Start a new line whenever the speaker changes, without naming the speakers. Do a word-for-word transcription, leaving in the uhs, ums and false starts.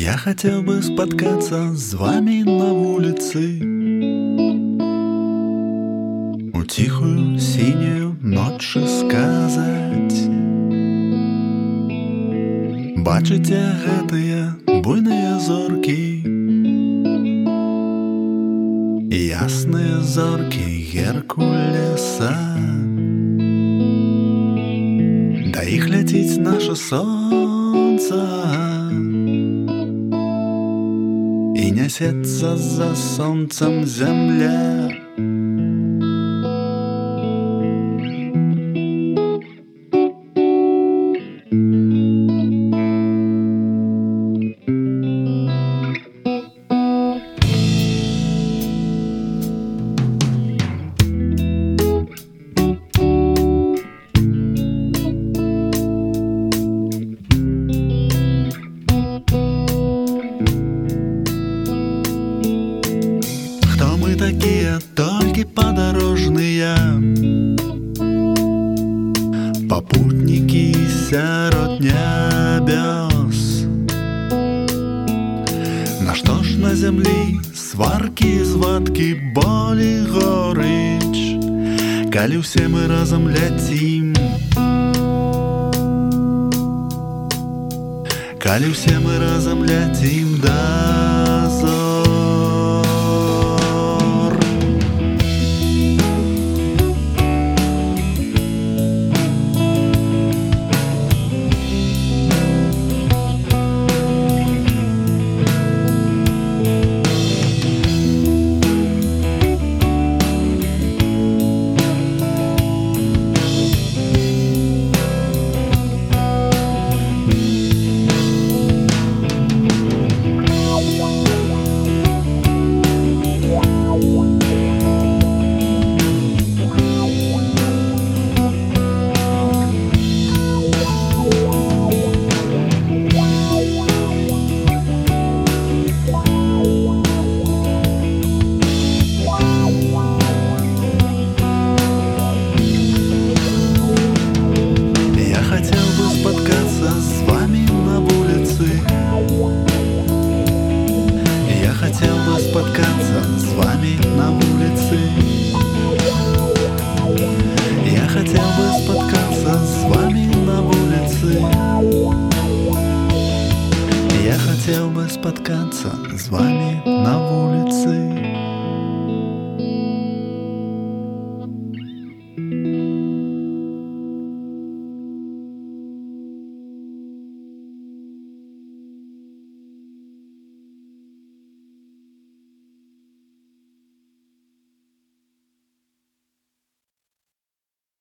Я хотел бы споткаться с вами на улице, у тихую синюю ночь сказать. Бачыце гэтыя буйныя зоркі, ясныя зоркі Геркулеса. Да іх ляціць наша сонца і нясецца за сонцам зямля. Такие только подорожные попутники сярод небес. На что ж на землі сварки, звадки, болі, горыч, калі ўсе мы разом ляцім, калі ўсе мы разом ляцім да зор. Хотел бы споткаться с вами на улице. Я хотел бы споткаться с вами на улице. Я хотел бы споткаться с вами на улице.